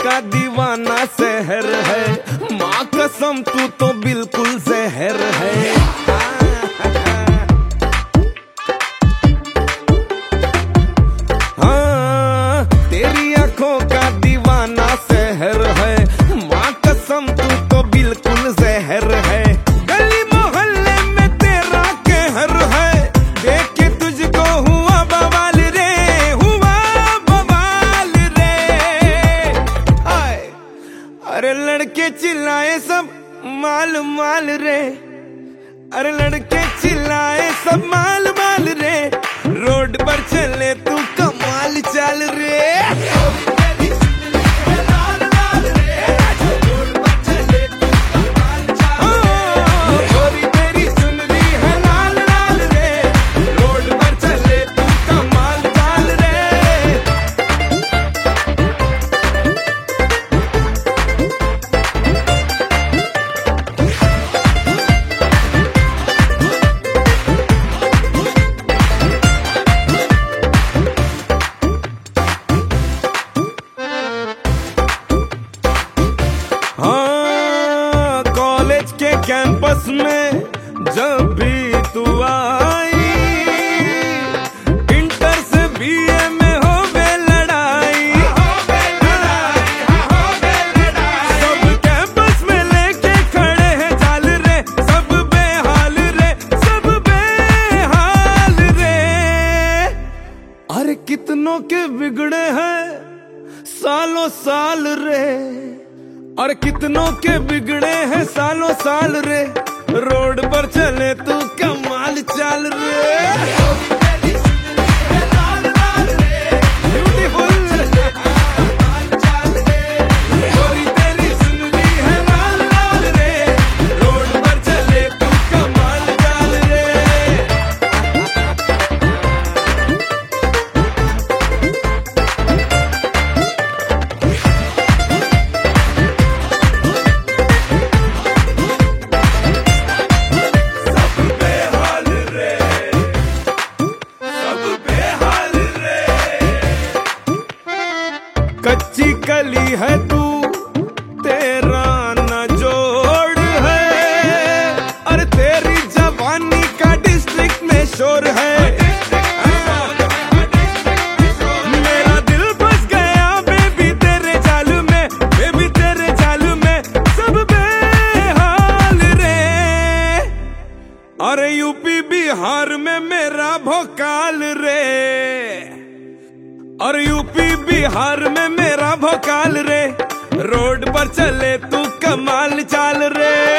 का दीवाना शहर है, माँ कसम तू तो बिल्कुल जहर है। हाँ, तेरी आंखों का दीवाना शहर है, माँ कसम तू तो बिल्कुल जहर है। गली मोहल्ले में तेरा कहर है, देख के तुझको हुआ बवाल रे, हुआ बवाल रे। हाय, अरे लड़के चिल्लाए सब माल माल रे, अरे लड़के चिल्लाए सब माल माल रे, रोड पर चले तू कमाल चाल रे। हाँ, कॉलेज के कैंपस में जब भी तू आई, इंटर से बीए में हो गए लड़ाई, सब कैंपस में लेके खड़े हैं जाल रे, सब बेहाल रे, सब बेहाल रे। अरे कितनों के बिगड़े हैं सालों साल रे, और कितनों के बिगड़े हैं सालों साल रे, रोड पर चले तू कमाल चाल रे। कच्ची कली है तू, तेरा न जोड़ है, और तेरी जवानी का डिस्ट्रिक्ट में शोर है। मेरा दिल फंस गया बेबी तेरे जाल में, बेबी तेरे जाल में, सब बेहाल रे। अरे यूपी बिहार में मेरा भोकाल रे, और यूपी बिहार में मेरा भोकाल रे, रोड पर चले तू कमाल चाल रे।